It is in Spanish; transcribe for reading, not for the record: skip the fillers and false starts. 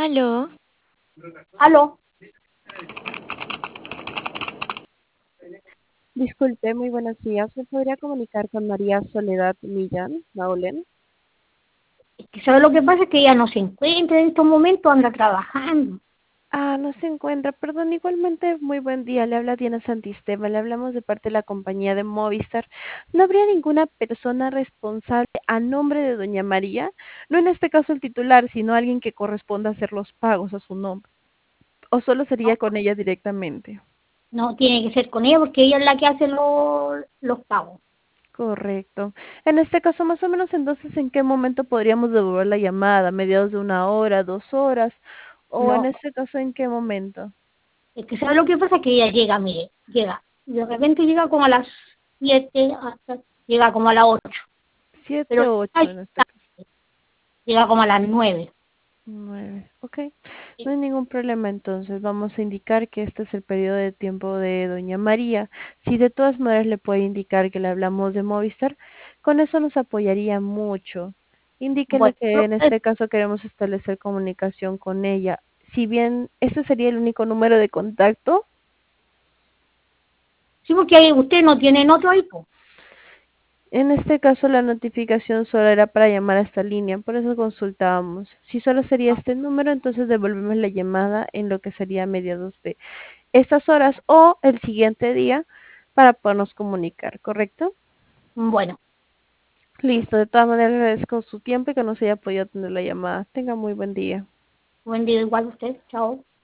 Aló, Aló, Disculpe, muy buenos días. ¿Me podría comunicar con María Soledad Millán Maulén? es que ¿sabe lo que pasa? Es que ella no se encuentra en estos momentos, anda trabajando. Ah, no se encuentra. Perdón, igualmente, muy buen día. Le habla Diana Santistema. Le hablamos de parte de la compañía de Movistar. ¿No habría ninguna persona responsable a nombre de Doña María? No en este caso el titular, sino alguien que corresponda a hacer los pagos a su nombre. ¿O solo sería No, con ella directamente? no tiene que ser con ella porque ella es la que hace los pagos. Correcto. En este caso, más o menos, entonces, ¿en qué momento podríamos devolver la llamada? ¿Mediados de una hora, 2 horas? O en No, este caso, ¿en qué momento? es que ¿sabe lo que pasa? Que ella llega, mire, llega. De repente llega como a las 7, hasta, llega como a las 8, pero 7, 8 ay, en este caso. llega como a las 9. 9. Ok. No hay ningún problema entonces. Vamos a indicar que este es el periodo de tiempo de Doña María. Si de todas maneras le puede indicar que le hablamos de Movistar, con eso nos apoyaría mucho. Indíquele Bueno, que en este caso queremos establecer comunicación con ella. Si bien este sería el único número de contacto, sí, porque ahí usted no tiene otro ahí, po. en este caso la notificación solo era para llamar a esta línea, por eso consultábamos. Si solo sería este número, entonces devolvemos la llamada en lo que sería a mediados de estas horas o el siguiente día para podernos comunicar, ¿correcto? Bueno, Listo, de todas maneras agradezco su tiempo y que nos haya podido atender la llamada. Tenga muy buen día. buen día igual usted, chao.